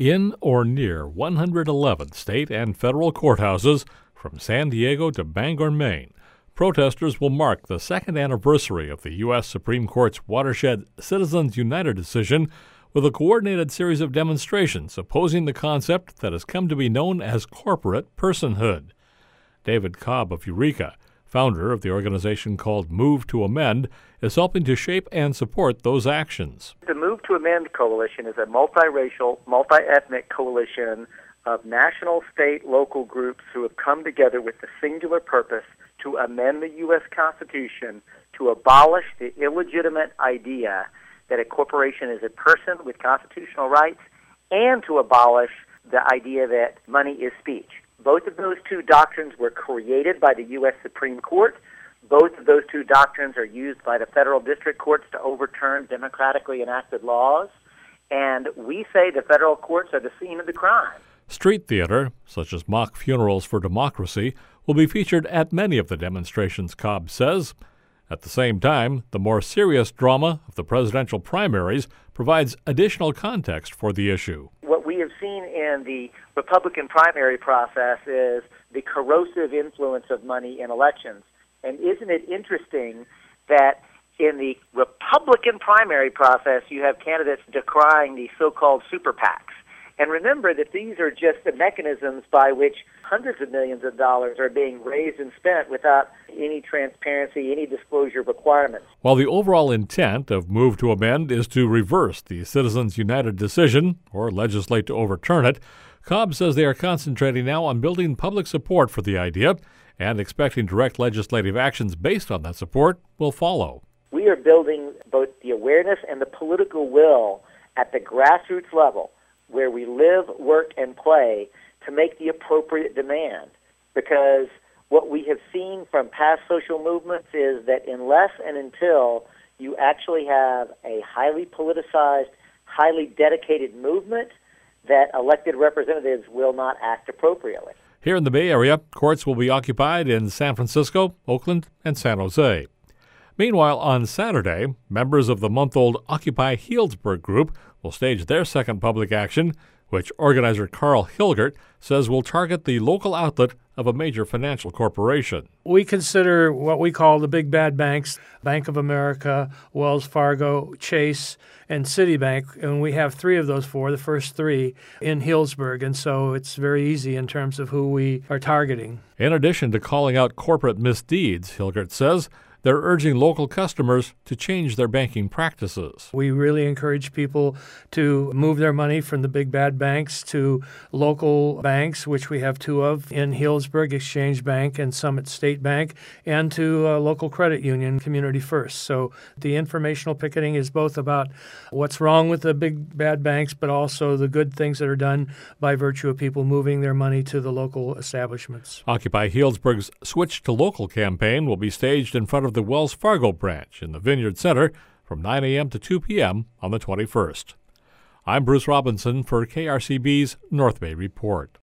In or near 111 state and federal courthouses, from San Diego to Bangor, Maine, protesters will mark the second anniversary of the U.S. Supreme Court's watershed Citizens United decision with a coordinated series of demonstrations opposing the concept that has come to be known as corporate personhood. David Cobb of Eureka, founder of the organization called Move to Amend, is helping to shape and support those actions. The Move to Amend coalition is a multiracial, multi-ethnic coalition of national, state, local groups who have come together with the singular purpose to amend the U.S. Constitution to abolish the illegitimate idea that a corporation is a person with constitutional rights and to abolish the idea that money is speech. Both of those two doctrines were created by the U.S. Supreme Court. Both of those two doctrines are used by the federal district courts to overturn democratically enacted laws. And we say the federal courts are the scene of the crime. Street theater, such as mock funerals for democracy, will be featured at many of the demonstrations, Cobb says. At the same time, the more serious drama of the presidential primaries provides additional context for the issue. What we have seen in the Republican primary process is the corrosive influence of money in elections. And isn't it interesting that in the Republican primary process, you have candidates decrying the so-called super PACs? And remember that these are just the mechanisms by which hundreds of millions of dollars are being raised and spent without any transparency, any disclosure requirements. While the overall intent of Move to Amend is to reverse the Citizens United decision or legislate to overturn it, Cobb says they are concentrating now on building public support for the idea and expecting direct legislative actions based on that support will follow. We are building both the awareness and the political will at the grassroots level where we live, work, and play to make the appropriate demand. Because what we have seen from past social movements is that unless and until you actually have a highly politicized, highly dedicated movement, that elected representatives will not act appropriately. Here in the Bay Area, courts will be occupied in San Francisco, Oakland, and San Jose. Meanwhile, on Saturday, members of the month-old Occupy Healdsburg group will stage their second public action, which organizer Carl Hilgert says will target the local outlet of a major financial corporation. We consider what we call the big bad banks, Bank of America, Wells Fargo, Chase, and Citibank, and we have three of those four, the first three, in Healdsburg, and so it's very easy in terms of who we are targeting. In addition to calling out corporate misdeeds, Hilgert says, they're urging local customers to change their banking practices. We really encourage people to move their money from the big bad banks to local banks, which we have two of in Healdsburg, Exchange Bank and Summit State Bank, and to a local credit union, Community First. So the informational picketing is both about what's wrong with the big bad banks, but also the good things that are done by virtue of people moving their money to the local establishments. Occupy Healdsburg's Switch to Local campaign will be staged in front of the Wells Fargo branch in the Vineyard Center from 9 a.m. to 2 p.m. on the 21st. I'm Bruce Robinson for KRCB's North Bay Report.